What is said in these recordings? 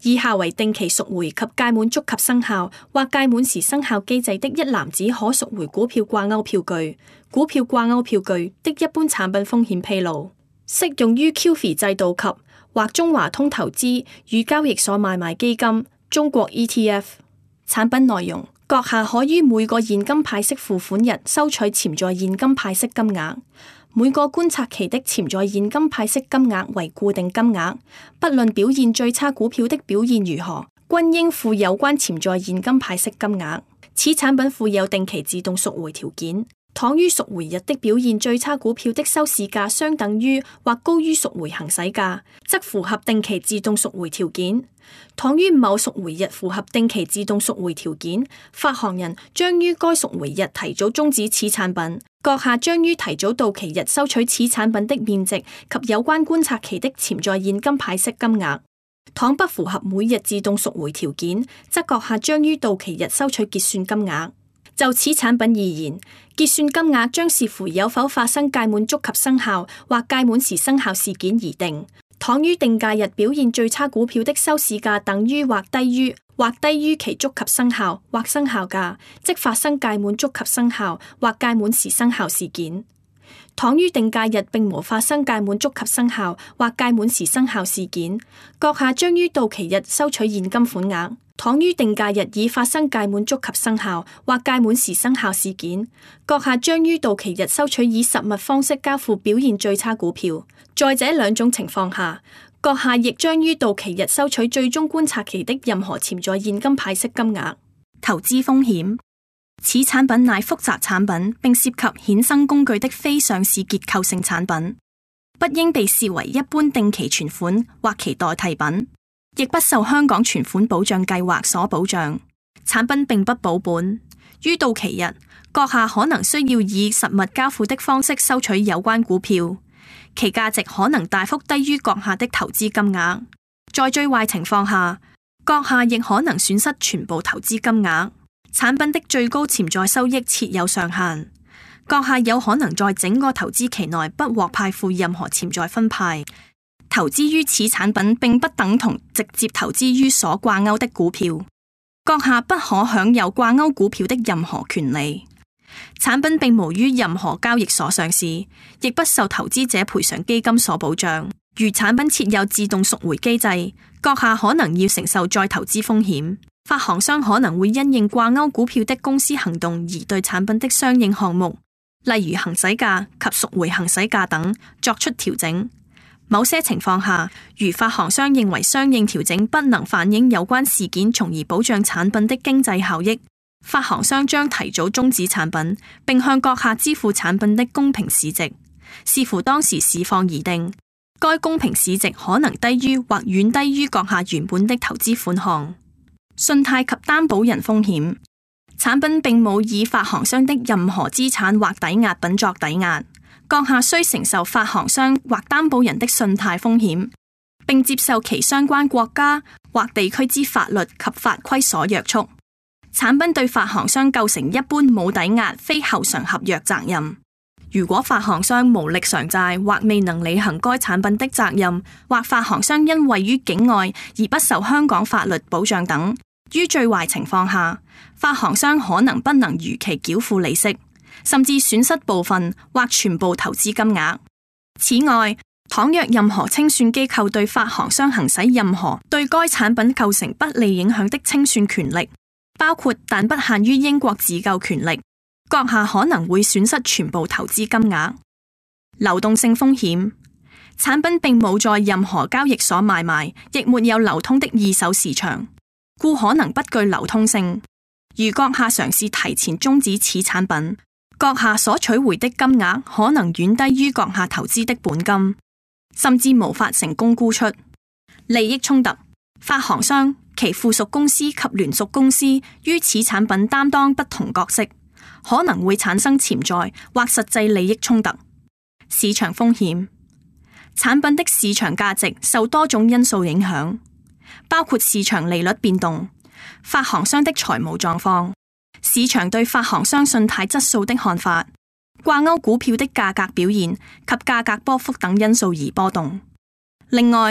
以下為定期贖回及屆滿觸及生效或屆滿時生效機制的一籃子可贖回股票掛鈎票據。股票掛鈎票據的一般產品風險披露，適用於 QFII 制度及或中華通投資與交易所買賣基金、中國 ETF。產品內容：閣下可於每個現金派息付款日收取潛在現金派息金額，每個觀察期的潛在現金派息金額為固定金額，不論表現最差股票的表現如何，均應付有關潛在現金派息金額。此產品附有定期自動贖回條件。倘於贖回日的表現最差股票的收市價相等於或高於贖回行使價，則符合定期自動贖回條件。倘於某贖回日符合定期自動贖回條件，發行人將於該贖回日提早終止此產品。閣下將於提早到期日收取此產品的面值及有關觀察期的潛在現金派息金額。倘不符合每日自動贖回條件，則閣下將於到期日收取結算金額。就此產品而言，結算金額將視乎有否發生屆滿觸及生效或屆滿時生效事件而定。倘於定價日表現最差股票的收市價等於或低於其觸及生效或生效價，即發生屆滿觸及生效或屆滿時生效事件。倘於定價日並無發生屆滿觸及生效或屆滿時生效事件，閣下將於到期日收取現金款額。倘於定價日已發生屆滿觸及生效或屆滿時生效事件，閣下將於到期日收取以實物方式交付表現最差股票。在這兩種情況下，閣下亦將於到期日收取最終觀察期的任何潛在現金派息金額。 投資風險：此產品乃複雜產品，並涉及衍生工具的非上市結構性產品，不應被視為一般定期存款或其代替品。亦不受香港存款保障計劃所保障，產品並不保本。於到期日，閣下可能需要以實物交付的方式收取有關股票，其價值可能大幅低於閣下的投資金額。在最壞情況下，閣下亦可能損失全部投資金額。產品的最高潛在收益設有上限，閣下有可能在整個投資期內不獲派付任何潛在分派。投資於此產品並不等同直接投資於所掛鈎的股票，閣下不可享有掛鈎股票的任何權利。產品並無於任何交易所上市，亦不受投資者賠償基金所保障。如產品設有自動贖回機制，閣下可能要承受再投資風險。發行商可能會因應掛鈎股票的公司行動而對產品的相應項目，例如行使價及贖回行使價等作出調整。某些情況下，如發行商認為相應調整不能反映有關事件，從而保障產品的經濟效益，發行商將提早終止產品，並向閣下支付產品的公平市值，視乎當時市況而定。該公平市值可能低於或遠低於閣下原本的投資款項。信貸及擔保人風險：產品並冇以發行商的任何資產或抵押品作抵押。閣下需承受發行商或擔保人的信貸風險，並接受其相關國家或地區之法律及法規所約束。產品對發行商構成一般冇抵押非後償合約責任。如果發行商無力償債或未能履行該產品的責任，或發行商因位於境外而不受香港法律保障等，於最壞情況下，發行商可能不能如期繳付利息，甚至損失部分或全部投資金額。此外，倘若任何清算機構對發行商行使任何對該產品構成不利影響的清算權力，包括但不限於英國自救權力，閣下可能會損失全部投資金額。流動性風險：產品並冇在任何交易所買賣，亦沒有流通的二手市場，故可能不具流通性。如閣下嘗試提前終止此產品，閣下所取回的金額可能遠低於閣下投資的本金，甚至無法成功沽出。利益衝突：發行商、其附屬公司及聯屬公司於此產品擔當不同角色，可能會產生潛在或實際利益衝突。市場風險：產品的市場價值受多種因素影響，包括市場利率變動、發行商的財務狀況、市場對發行商信貸質素的看法、掛鈎股票的價格表現及價格波幅等因素而波動。另外，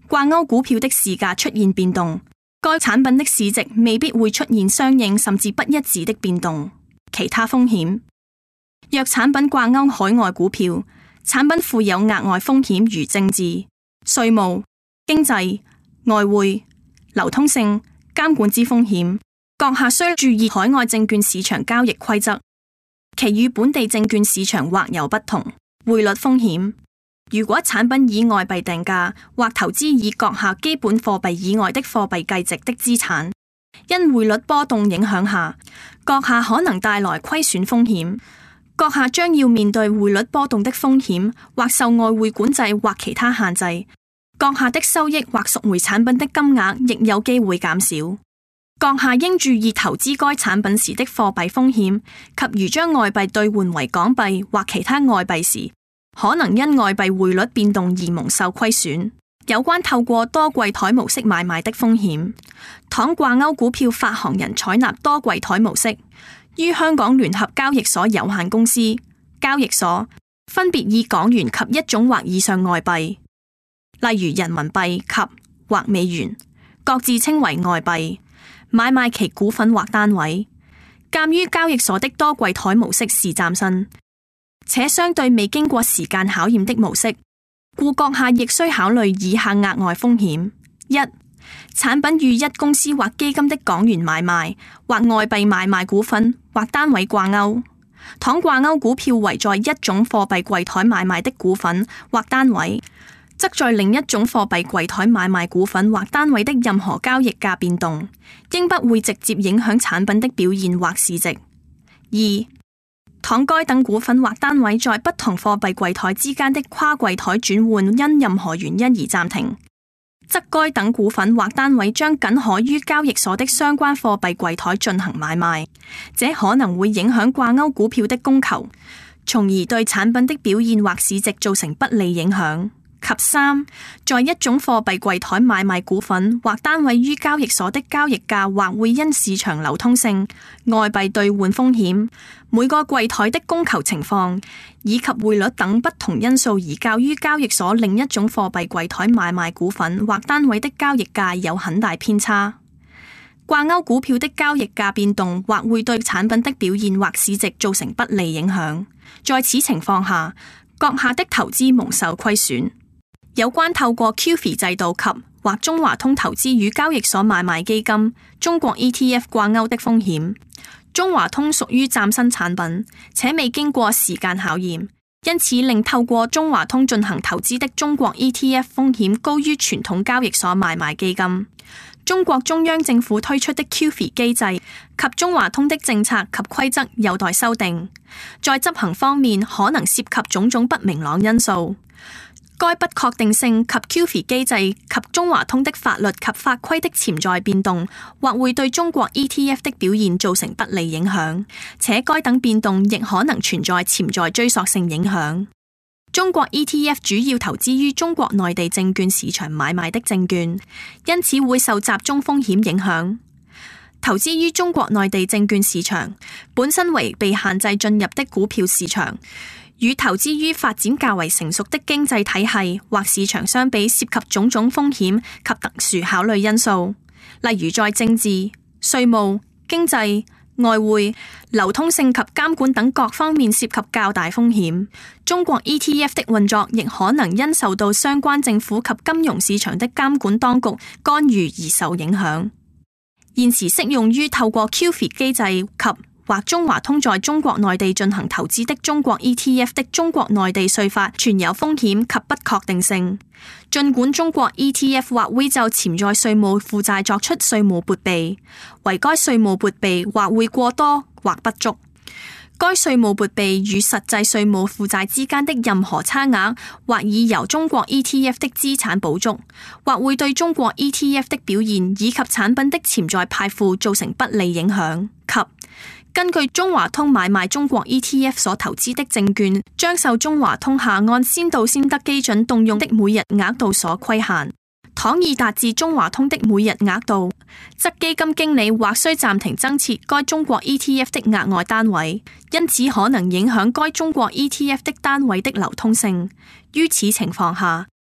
掛鈎股票的市價出現變動，該產品的市值未必會出現相應甚至不一致的變動。其他風險，若產品掛鈎海外股票，產品附有額外風險如政治、稅務、經濟、外匯、流通性、監管之風險，閣下需注意海外證券市場交易規則，其與本地證券市場或有不同。匯率風險，如果產品以外幣定價或投資以閣下基本貨幣以外的貨幣計值的資產，因匯率波動影響下，閣下可能帶來虧損風險。閣下將要面對匯率波動的風險，或受外匯管制或其他限制。閣下的收益或贖回產品的金額亦有機會減少。閣下應注意投資該產品時的貨幣風險，及如將外幣兌換為港幣或其他外幣時，可能因外幣匯率變動而蒙受虧損。有關透過多櫃台模式買賣的風險，倘掛鈎股票發行人採納多櫃台模式，於香港聯合交易所有限公司交易所分別以港元及一種或以上外幣，例如人民幣及或美元，各自稱為外幣，買賣其股份或單位。鑑於交易所的多櫃台模式是嶄新且相對未經過時間考驗的模式，故閣下亦需考慮以下額外風險：一、產品與一公司或基金的港元買賣或外幣買賣股份或單位掛鈎，倘掛鈎股票為在一種貨幣櫃台買賣的股份或單位，則在另一種貨幣櫃台買賣股份或單位的任何交易價變動，應不會直接影響產品的表現或市值。二、倘該等股份或單位在不同貨幣櫃台之間的跨櫃台轉換因任何原因而暫停，則該等股份或單位將僅可於交易所的相關貨幣櫃台進行買賣，這可能會影響掛鈎股票的供求，從而對產品的表現或市值造成不利影響。及三，在一種貨幣櫃台買賣股份或單位於交易所的交易價或會因市場流通性、外幣兌換風險、每個櫃台的供求情況以及匯率等不同因素而較於交易所另一種貨幣櫃台買賣股份或單位的交易價有很大偏差。掛鈎股票的交易價變動或會對產品的表現或市值造成不利影響，在此情況下，閣下的投資蒙受虧損。有關透過 QFII 制度及或中華通投資與交易所買賣基金、中國 ETF 掛鈎的風險。中華通屬於嶄新產品，且未經過時間考驗，因此令透過中華通進行投資的中國 ETF 風險高於傳統交易所買賣基金。中國中央政府推出的 QFII 機制及中華通的政策及規則有待修訂，在執行方面可能涉及種種不明朗因素。該不確定性及 QFII 機制及中華通的法律及法規的潛在變動，或會對中國 ETF 的表現造成不利影響，且該等變動亦可能存在潛在追溯性影響。中國 ETF 主要投資於中國內地證券市場買賣的證券，因此會受集中風險影響。投資於中國內地證券市場本身為被限制進入的股票市場，與投資於發展較為成熟的經濟體系或市場相比，涉及種種風險及特殊考慮因素，例如在政治、稅務、經濟、外匯、流通性及監管等各方面涉及較大風險。中國 ETF 的運作亦可能因受到相關政府及金融市場的監管當局干預而受影響。現時適用於透過 QFII 機制及或中華通在中國內地進行投資的中國 ETF 的中國內地稅法存有風險及不確定性。儘管中國 ETF 或會就潛在稅務負債作出稅務撥備，惟該稅務撥備或會過多或不足。該稅務撥備與實際稅務負債之間的任何差額，或已由中國 ETF 的資產補足，或會對中國 ETF 的表現以及產品的潛在派付造成不利影響。及根據中華通買賣中國 ETF 所投資的證券，將受中華通下按先到先得基準動用的每日額度所規限。倘已達至中華通的每日額度，則基金經理或須暫停增設該中國 ETF 的額外單位，因此可能影響該中國 ETF 的單位的流通性。於此情況下，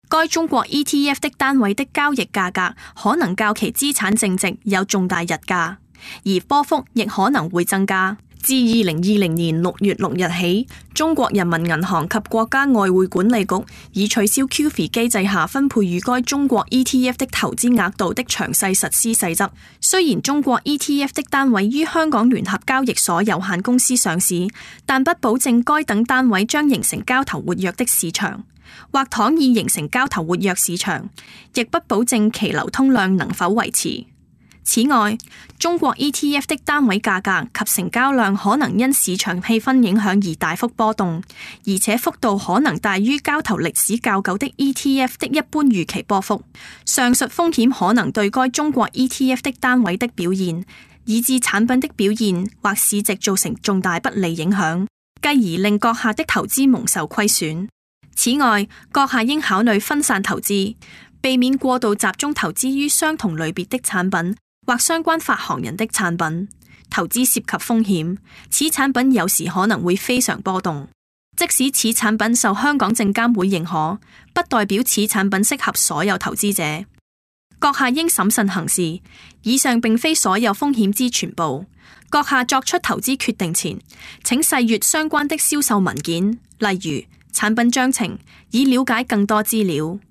該中國 ETF 的單位的交易價格可能較其資產淨值有重大溢價，而波幅亦可能會增加。自2020年6月6日起，中國人民銀行及國家外匯管理局已取消 QF 機制下分配予該中國 ETF 的投資額度的詳細實施細則。雖然中國 ETF 的單位於香港聯合交易所有限公司上市，但不保證該等單位將形成交投活躍的市場，或倘已形成交投活躍市場，亦不保證其流通量能否維持。此外，中國 ETF 的單位價格及成交量可能因市場氣氛影響而大幅波動，而且幅度可能大於交投歷史較久的 ETF 的一般預期波幅。上述風險可能對該中國 ETF 的單位的表現，以至產品的表現或市值造成重大不利影響，繼而令閣下的投資蒙受虧損。此外，閣下應考慮分散投資，避免過度集中投資於相同類別的產品或相關發行人的產品。投資涉及風險，此產品有時可能會非常波動。即使此產品受香港證監會認可，不代表此產品適合所有投資者。閣下應審慎行事。以上並非所有風險之全部。閣下作出投資決定前，請細閱相關的銷售文件，例如產品章程，以了解更多資料。